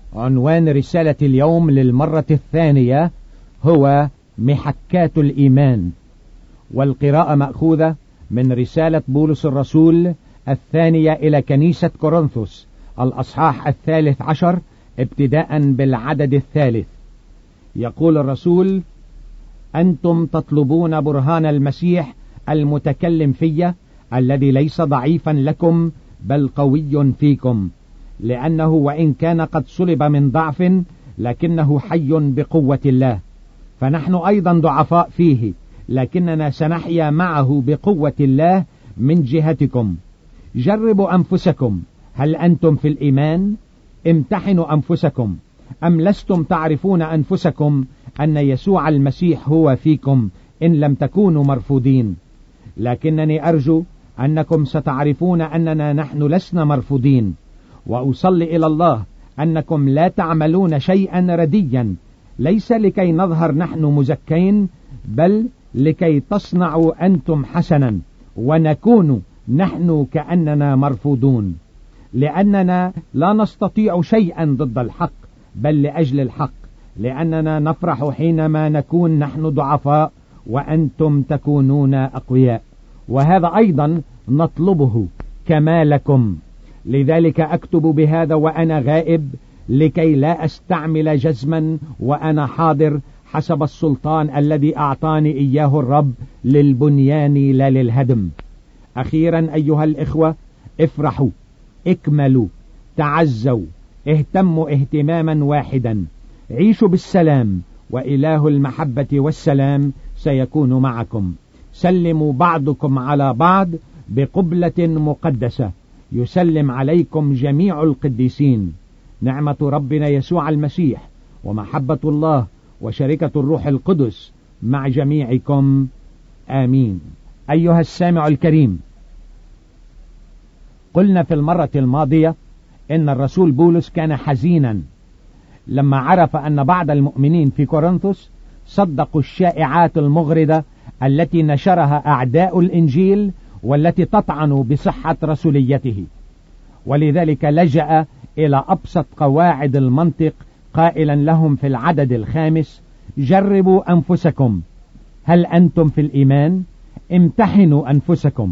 عنوان رسالة اليوم للمرة الثانية هو محكات الإيمان، والقراءة مأخوذة من رسالة بولس الرسول الثانية إلى كنيسة كورنثوس الأصحاح 13 ابتداء بالعدد 3. يقول الرسول: أنتم تطلبون برهان المسيح المتكلم في، الذي ليس ضعيفا لكم بل قوي فيكم، لأنه وإن كان قد صلب من ضعف لكنه حي بقوة الله. فنحن أيضا ضعفاء فيه، لكننا سنحيا معه بقوة الله من جهتكم. جربوا أنفسكم، هل أنتم في الإيمان؟ امتحنوا أنفسكم، أم لستم تعرفون أنفسكم أن يسوع المسيح هو فيكم إن لم تكونوا مرفوضين؟ لكنني أرجو أنكم ستعرفون أننا نحن لسنا مرفوضين، وأصلي إلى الله أنكم لا تعملون شيئا رديا، ليس لكي نظهر نحن مزكين، بل لكي تصنعوا أنتم حسنا ونكون نحن كأننا مرفوضون، لأننا لا نستطيع شيئا ضد الحق بل لأجل الحق، لأننا نفرح حينما نكون نحن ضعفاء وأنتم تكونون أقوياء، وهذا أيضا نطلبه كما لكم. لذلك أكتب بهذا وأنا غائب، لكي لا أستعمل جزما وأنا حاضر، حسب السلطان الذي أعطاني إياه الرب للبنيان لا للهدم. أخيرا أيها الإخوة، افرحوا، اكملوا، تعزوا، اهتموا اهتماما واحدا، عيشوا بالسلام، وإله المحبة والسلام سيكون معكم. سلموا بعضكم على بعض بقبلة مقدسة. يسلم عليكم جميع القديسين. نعمة ربنا يسوع المسيح ومحبة الله وشركة الروح القدس مع جميعكم، آمين. أيها السامع الكريم، قلنا في المرة الماضية إن الرسول بولس كان حزينا لما عرف أن بعض المؤمنين في كورنثوس صدقوا الشائعات المغردة التي نشرها أعداء الإنجيل والتي تطعن بصحة رسوليته، ولذلك لجأ إلى أبسط قواعد المنطق قائلا لهم في العدد 5: جربوا أنفسكم، هل أنتم في الإيمان؟ امتحنوا أنفسكم.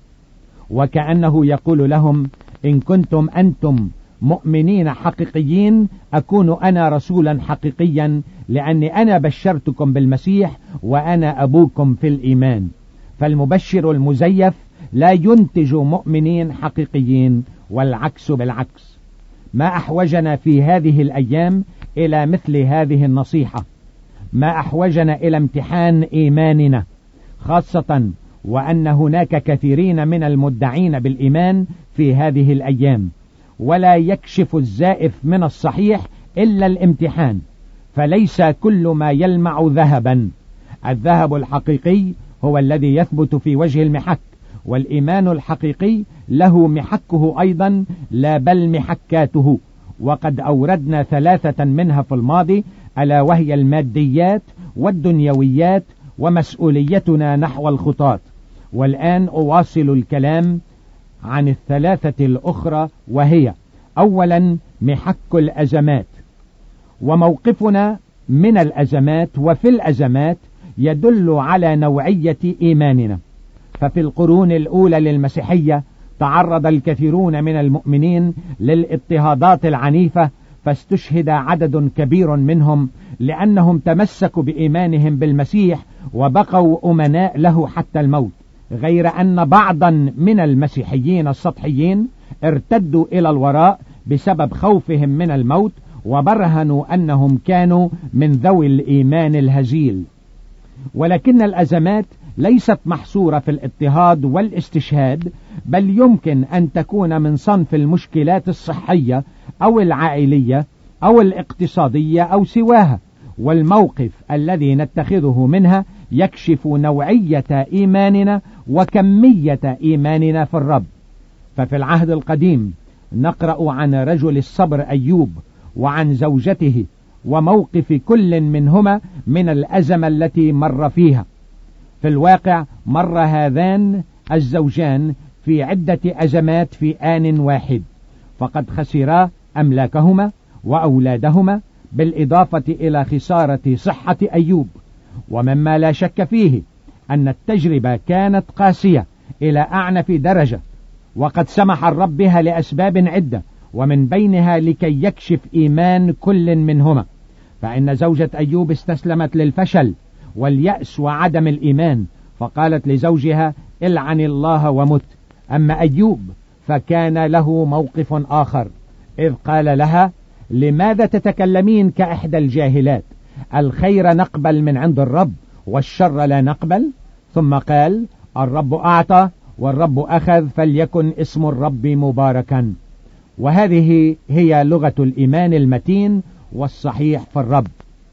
وكأنه يقول لهم: إن كنتم أنتم مؤمنين حقيقيين أكون أنا رسولا حقيقيا، لأني أنا بشرتكم بالمسيح وأنا أبوكم في الإيمان. فالمبشر المزيف لا ينتج مؤمنين حقيقيين، والعكس بالعكس. ما أحوجنا في هذه الأيام إلى مثل هذه النصيحة، ما أحوجنا إلى امتحان إيماننا، خاصة وأن هناك كثيرين من المدعين بالإيمان في هذه الأيام، ولا يكشف الزائف من الصحيح إلا الامتحان. فليس كل ما يلمع ذهبا. الذهب الحقيقي هو الذي يثبت في وجه المحك، والإيمان الحقيقي له محكه أيضا، لا بل محكاته. وقد أوردنا 3 منها في الماضي، ألا وهي الماديات والدنيويات ومسؤوليتنا نحو الخطاة. والآن أواصل الكلام عن 3 الأخرى، وهي: أولا محك الأزمات. وموقفنا من الأزمات وفي الأزمات يدل على نوعية إيماننا. ففي القرون الأولى للمسيحية تعرض الكثيرون من المؤمنين للاضطهادات العنيفة، فاستشهد عدد كبير منهم لأنهم تمسكوا بإيمانهم بالمسيح وبقوا أمناء له حتى الموت، غير أن بعضا من المسيحيين السطحيين ارتدوا إلى الوراء بسبب خوفهم من الموت، وبرهنوا أنهم كانوا من ذوي الإيمان الهزيل. ولكن الأزمات ليست محصورة في الاضطهاد والاستشهاد، بل يمكن أن تكون من صنف المشكلات الصحية أو العائلية أو الاقتصادية أو سواها، والموقف الذي نتخذه منها يكشف نوعية إيماننا وكمية إيماننا في الرب. ففي العهد القديم نقرأ عن رجل الصبر أيوب وعن زوجته وموقف كل منهما من الأزمة التي مر فيها. في الواقع مر هذان الزوجان في عدة أزمات في آن واحد، فقد خسرا أملاكهما وأولادهما، بالإضافة إلى خسارة صحة أيوب. ومما لا شك فيه أن التجربة كانت قاسية إلى أعنف درجة، وقد سمح الرب بها لأسباب عدة، ومن بينها لكي يكشف إيمان كل منهما. فإن زوجة أيوب استسلمت للفشل واليأس وعدم الإيمان، فقالت لزوجها: العن الله ومت. أما أيوب فكان له موقف آخر، إذ قال لها: لماذا تتكلمين كإحدى الجاهلات؟ الخير نقبل من عند الرب والشر لا نقبل. ثم قال: الرب أعطى والرب أخذ، فليكن اسم الرب مباركا. وهذه هي لغة الإيمان المتين والصحيح في الرب.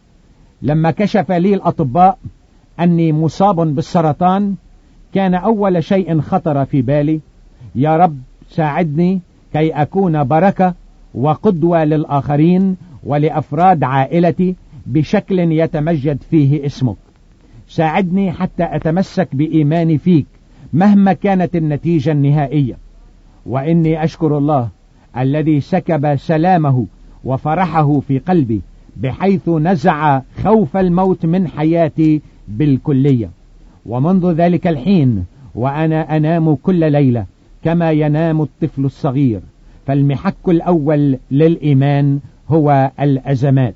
لما كشف لي الأطباء أني مصاب بالسرطان، كان أول شيء خطر في بالي: يا رب ساعدني كي أكون بركة وقدوة للآخرين ولأفراد عائلتي بشكل يتمجد فيه اسمك. ساعدني حتى أتمسك بإيماني فيك مهما كانت النتيجة النهائية. وإني أشكر الله الذي سكب سلامه وفرحه في قلبي، بحيث نزع خوف الموت من حياتي بالكلية. ومنذ ذلك الحين وأنا أنام كل ليلة كما ينام الطفل الصغير. فالمحك الأول للإيمان هو الأزمات.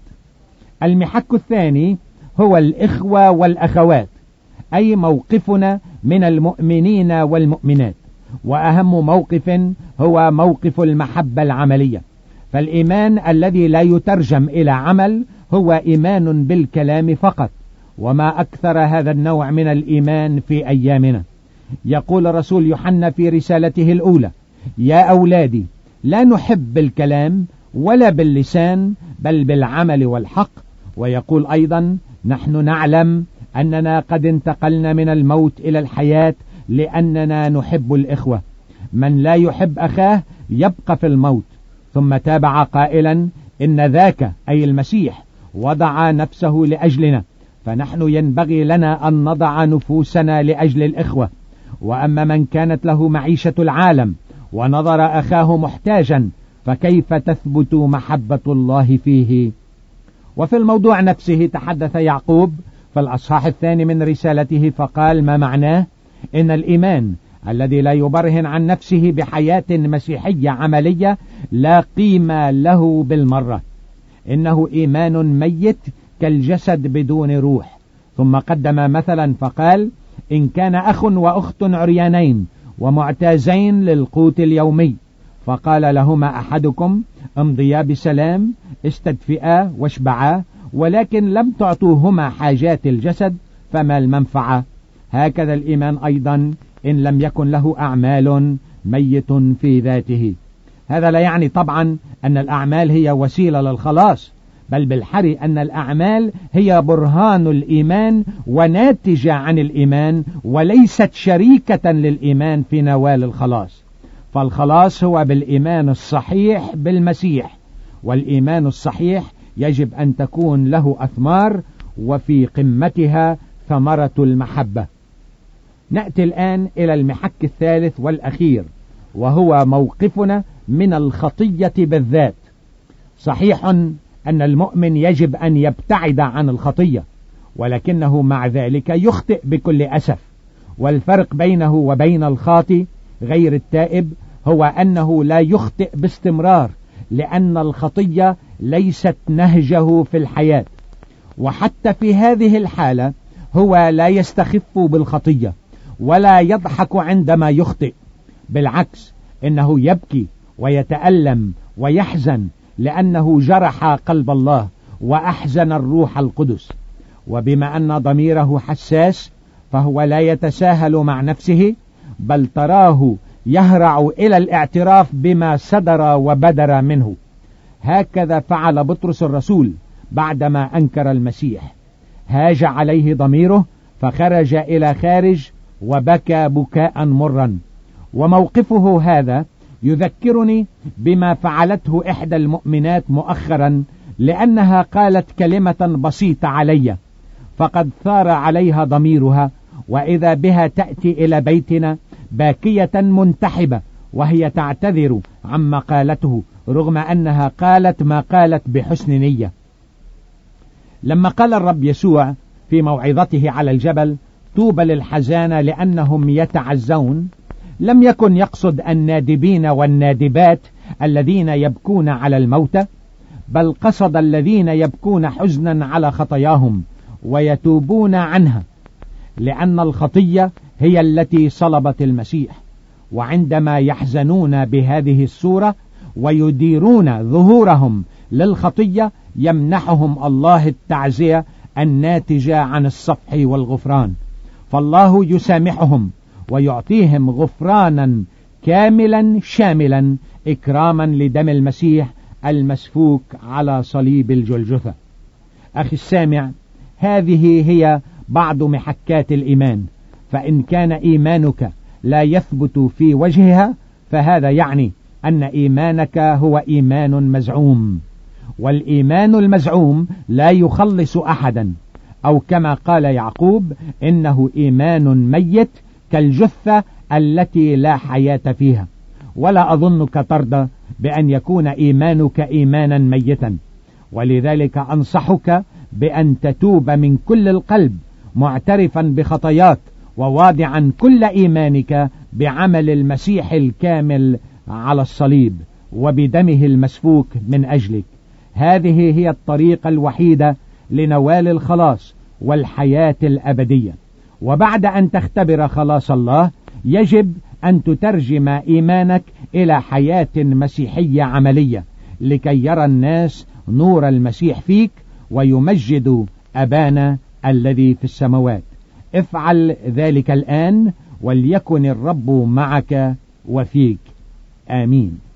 المحك الثاني هو الإخوة والأخوات، أي موقفنا من المؤمنين والمؤمنات. وأهم موقف هو موقف المحبة العملية. فالإيمان الذي لا يترجم إلى عمل هو إيمان بالكلام فقط، وما أكثر هذا النوع من الإيمان في أيامنا. يقول رسول يوحنا في رسالته الأولى: يا أولادي، لا نحب بالكلام ولا باللسان، بل بالعمل والحق. ويقول أيضا: نحن نعلم أننا قد انتقلنا من الموت إلى الحياة لأننا نحب الإخوة. من لا يحب أخاه يبقى في الموت. ثم تابع قائلا: إن ذاك أي المسيح وضع نفسه لأجلنا، فنحن ينبغي لنا أن نضع نفوسنا لأجل الإخوة. وأما من كانت له معيشة العالم ونظر أخاه محتاجا، فكيف تثبت محبة الله فيه؟ وفي الموضوع نفسه تحدث يعقوب في الأصحاح 2 من رسالته، فقال ما معناه: إن الإيمان الذي لا يبرهن عن نفسه بحياة مسيحية عملية لا قيمة له بالمرة. إنه إيمان ميت كالجسد بدون روح. ثم قدم مثلا فقال: إن كان أخ وأخت عريانين ومعتازين للقوت اليومي، فقال لهما أحدكم: امضيا بسلام، استدفئا واشبعا، ولكن لم تعطوهما حاجات الجسد، فما المنفعة؟ هكذا الإيمان أيضا إن لم يكن له أعمال ميت في ذاته. هذا لا يعني طبعا أن الأعمال هي وسيلة للخلاص، بل بالحري أن الأعمال هي برهان الإيمان وناتجة عن الإيمان، وليست شريكة للإيمان في نوال الخلاص. فالخلاص هو بالإيمان الصحيح بالمسيح، والإيمان الصحيح يجب أن تكون له أثمار، وفي قمتها ثمرة المحبة. نأتي الآن إلى المحك الثالث والأخير، وهو موقفنا من الخطية بالذات. صحيح أن المؤمن يجب أن يبتعد عن الخطية، ولكنه مع ذلك يخطئ بكل أسف. والفرق بينه وبين الخاطئ غير التائب هو أنه لا يخطئ باستمرار، لأن الخطية ليست نهجه في الحياة. وحتى في هذه الحالة هو لا يستخف بالخطية ولا يضحك عندما يخطئ. بالعكس، إنه يبكي ويتألم ويحزن، لأنه جرح قلب الله وأحزن الروح القدس. وبما أن ضميره حساس، فهو لا يتساهل مع نفسه، بل تراه يهرع إلى الاعتراف بما صدر وبدر منه. هكذا فعل بطرس الرسول بعدما أنكر المسيح. هاج عليه ضميره فخرج إلى خارج وبكى بكاء مرا. وموقفه هذا يذكرني بما فعلته إحدى المؤمنات مؤخرا، لأنها قالت كلمة بسيطة علي، فقد ثار عليها ضميرها، وإذا بها تأتي إلى بيتنا باكية منتحبة، وهي تعتذر عما قالته رغم أنها قالت ما قالت بحسن نية. لما قال الرب يسوع في موعظته على الجبل طوبى للحزانة لأنهم يتعزون، لم يكن يقصد النادبين والنادبات الذين يبكون على الموتى، بل قصد الذين يبكون حزنا على خطاياهم ويتوبون عنها، لأن الخطية هي التي صلبت المسيح. وعندما يحزنون بهذه الصورة ويديرون ظهورهم للخطية يمنحهم الله التعزية الناتجة عن الصفح والغفران، فالله يسامحهم ويعطيهم غفرانا كاملا شاملا إكراما لدم المسيح المسفوك على صليب الجلجثة. أخي السامع، هذه هي بعض محكات الإيمان، فإن كان إيمانك لا يثبت في وجهها فهذا يعني أن إيمانك هو إيمان مزعوم، والإيمان المزعوم لا يخلص أحدا، أو كما قال يعقوب إنه إيمان ميت كالجثة التي لا حياة فيها. ولا أظنك ترضى بأن يكون إيمانك إيمانا ميتا، ولذلك أنصحك بأن تتوب من كل القلب معترفا بخطاياك وواضعا كل إيمانك بعمل المسيح الكامل على الصليب وبدمه المسفوك من أجلك. هذه هي الطريقة الوحيدة لنوال الخلاص والحياة الأبدية. وبعد أن تختبر خلاص الله يجب أن تترجم إيمانك إلى حياة مسيحية عملية لكي يرى الناس نور المسيح فيك ويمجدوا أبانا الذي في السماوات. افعل ذلك الآن وليكن الرب معك وفيك. آمين.